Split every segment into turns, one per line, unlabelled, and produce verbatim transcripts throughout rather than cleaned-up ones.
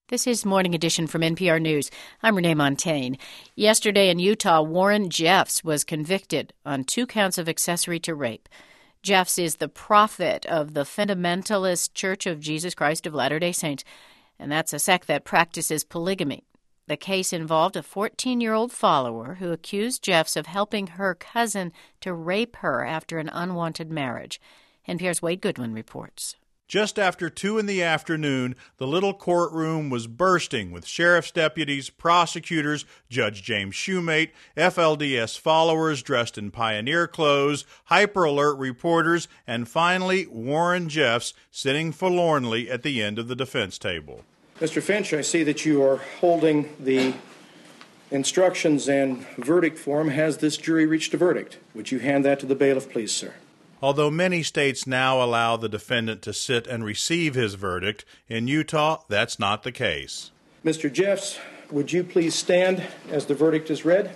This is Morning Edition from N P R News. I'm Renee Montaigne. Yesterday in Utah, Warren Jeffs was convicted on two counts of accessory to rape. Jeffs is the prophet of the Fundamentalist Church of Jesus Christ of Latter-day Saints, and that's a sect that practices polygamy. The case involved a fourteen-year-old follower who accused Jeffs of helping her cousin to rape her after an unwanted marriage. N P R's Wade Goodwin reports.
Just after two in the afternoon, the little courtroom was bursting with sheriff's deputies, prosecutors, Judge James Shoemate, F L D S followers dressed in pioneer clothes, hyper-alert reporters, and finally Warren Jeffs sitting forlornly at the end of the defense table.
Mister Finch, I see that you are holding the instructions and verdict form. Has this jury reached a verdict? Would you hand that to the bailiff, please, sir?
Although many states now allow the defendant to sit and receive his verdict, in Utah, that's not the case.
Mister Jeffs, would you please stand as the verdict is read?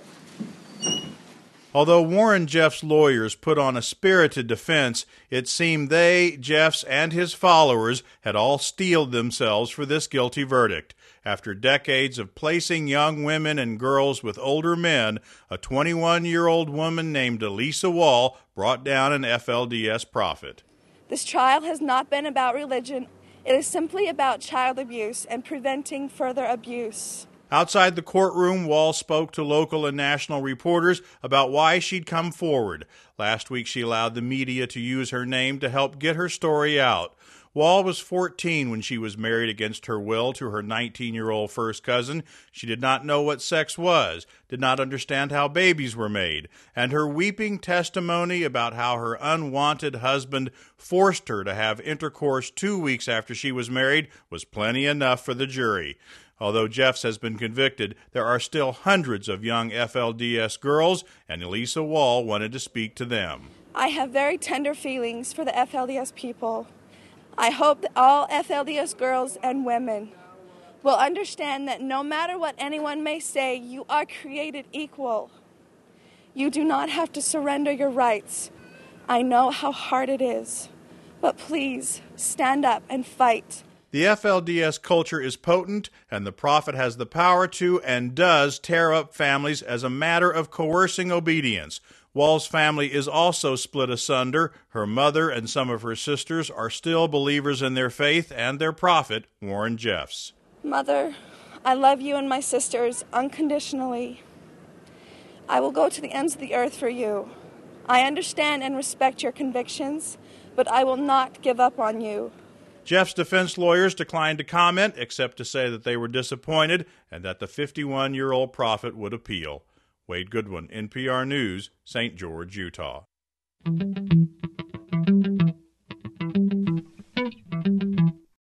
Although Warren Jeffs' lawyers put on a spirited defense, it seemed they, Jeffs, and his followers had all steeled themselves for this guilty verdict. After decades of placing young women and girls with older men, a twenty-one-year-old woman named Elisa Wall brought down an F L D S prophet.
This trial has not been about religion. It is simply about child abuse and preventing further abuse.
Outside the courtroom, Wall spoke to local and national reporters about why she'd come forward. Last week, she allowed the media to use her name to help get her story out. Wall was fourteen when she was married against her will to her nineteen-year-old first cousin. She did not know what sex was, did not understand how babies were made, and her weeping testimony about how her unwanted husband forced her to have intercourse two weeks after she was married was plenty enough for the jury. Although Jeffs has been convicted, there are still hundreds of young F L D S girls, and Elisa Wall wanted to speak to them.
I have very tender feelings for the F L D S people. I hope that all F L D S girls and women will understand that no matter what anyone may say, you are created equal. You do not have to surrender your rights. I know how hard it is, but please stand up and fight.
The F L D S culture is potent, and the prophet has the power to and does tear up families as a matter of coercing obedience. Wall's family is also split asunder. Her mother and some of her sisters are still believers in their faith and their prophet, Warren Jeffs.
Mother, I love you and my sisters unconditionally. I will go to the ends of the earth for you. I understand and respect your convictions, but I will not give up on you.
Jeffs' defense lawyers declined to comment, except to say that they were disappointed and that the fifty-one-year-old prophet would appeal. Wade Goodwin, N P R News, Saint George, Utah.